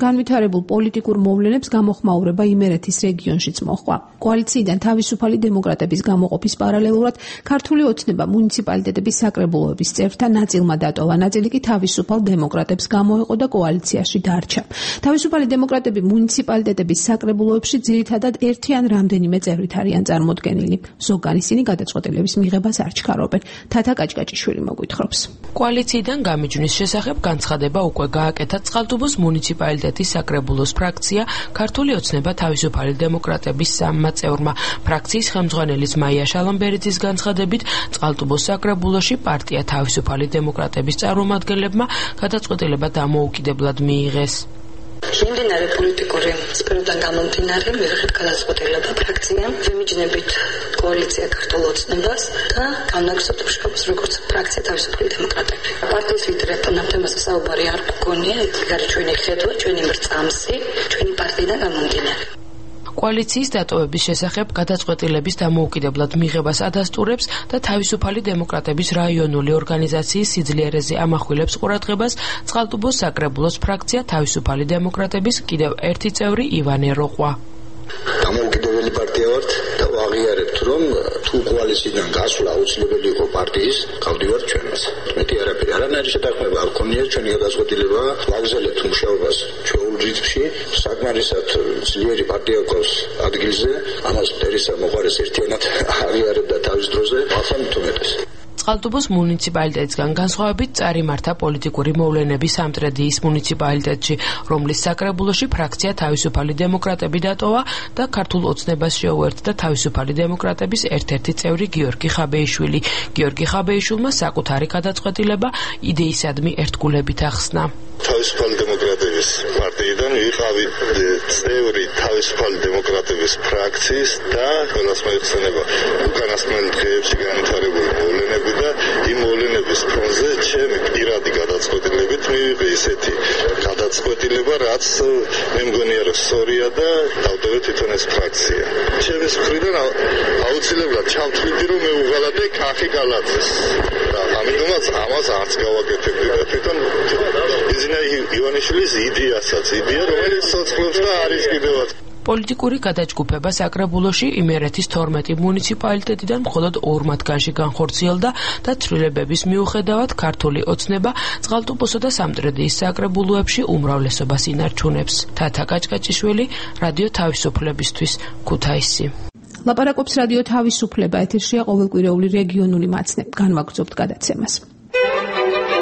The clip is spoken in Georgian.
განვითარებულ პოლიტიკურ მოვლენებს გამოხმაურება იმერეთის რეგიონშიც მოჰყვა. კოალიციიდან თავისუფალი დემოკრატების გამოყოფის პარალელურად ქართული ოცნება მუნიციპალიტეტების საკრებულოების წევრთა ნაწილმა დატოვა, ნაწილი კი თავისუფალ დემოკრატებს გამოეყო და კოალიციაში დარჩა. თავისუფალი დემოკრატები მუნიციპალიტეტების საკრებულოებში ძირითადად ერთი ან რამდენიმე წევრით არიან წარმოდგენილი. ზოგან ისინი გადაწყვეტილების მიღებას არ ჩქარობენ. თათა კაჭკაჭიშვილი მოგვითხრობს. კოალიციიდან გამიჯვნის შესახებ განცხადება უკვე გააკეთა წყალტუბოს მუნიციპალიტეტის საკრებულოს ფრაქცია ქართული ოცნება თავისუფალი დემოკრატების სამმა წევრმა. ფრაქციის ხელმძღვანელის მაია შალომბერიძის განცხადებით წყალტუბოს საკრებულოში პარტია თავისუფალი დემოკრატების წარმომადგენლებმა გადაწყვეტილება დამოუკიდებლად მიიღეს. Მიმდინარე პოლიტიკური სფეროდან გამომდინარე მიიღეთ გადაწყვეტილება ფრაქციამ ვემიჯნებით კოალიცია ქართულ ოცნებას და განაგზავნოთ მუშაობას როგორც ფრაქცია თავისუფალი დემოკრატები. პარტიის ლიდერებთან ამ თემაზე საუბარი არ გქონია, ეს არის ჩვენი ხედვა, ჩვენი მრწამსი, ჩვენი პარტიიდან გამომდინარე. კოალიციის დატოვების შესახებ გადაწყვეტილების დამოუკიდებლად მიღებას ადასტურებს და თავისუფალი დემოკრატების რაიონული ორგანიზაციის სიძლიერეზე ამახვილებს ყურადღებას წყალტუბოს საკრებულოს ფრაქცია თავისუფალი დემოკრატების კიდევ ერთი წევრი ივანე როყვა. დამოუკიდებელი პარტია ვართ და ვაღიარებთ, რომ თუ კოალიციიდან გასვლა აუცილებელი იყო პარტიის, გავდივართ ჩვენაც. მეტი არაფერი, არანაირი შეთანხმება არ ქონია, ჩვენი გადაწყვეტილება ვაგზავნებთ მუშაობას ჩვეულ რიცხვში, საკმარისად ძლიერი პარტია გვყავს ადგილზე, ამას მტერისა მოყარეს ერთიანად აღიარებდა თავის დროზე, ახლა უმეტეს. წყალტუბოს მუნიციპალიტეტისგან განსხვავებით წარიმართა პოლიტიკური მოვლენები სამტრედიის მუნიციპალიტეტში, რომლის საკრებულოში ფრაქცია თავისუფალი დემოკრატები დატოვა და ქართულ ოცნებას შეუერთდა თავისუფალი დემოკრატების ერთ-ერთი წევრი გიორგი ხაბეიშვილი. გიორგი ხაბეიშვილმა საკუთარი გადაწყვეტილება იდეისადმი ერთგულებით ახსნა. თავისუფალი დემოკრატების პარტიიდან ვიყავი წევრი თავისუფალი დემოკრატების ფრაქციის და ყველას მოიხსენება უკანასკნელ დღეებში განვითარებული მოვლენები და იმ მოვლენების ფონზე ჩემი პირადი გადაწყვეტილებით მივიღე ისეთი გადაწყვეტილება, რაც მე მგონია რომ სწორია და დავდევე თვითონ ეს ფრაქცია. ჩემის მხრიდან აუცილებლად ჩავთვლიდი რომ მე უღალატე კახი გალაძეს და ამიტომაც ამას არც გავაკეთებდი და თვითონ ივანიშვილის იდეასაც, რომელიც სოციალურს და არის კიდევაც. პოლიტიკური გადაჯგუფება საკრებულოში იმერეთის 12 მუნიციპალიტეტიდან მხოლოდ 2 მათგანში განხორციელდა და ცვლილებების მიუხედავად ქართული ოცნება წყალტუბოსა და სამტრედიის საკრებულოებში უმრავლესობას ინარჩუნებს. თათა კაჭკაჭიშვილი, რადიო თავისუფლებისთვის, ქუთაისი. ლაპარაკობს რადიო თავისუფლება, ეთერშია ყოველკვირეული რეგიონული მაცნე. განვაგრძობთ გადაცემას.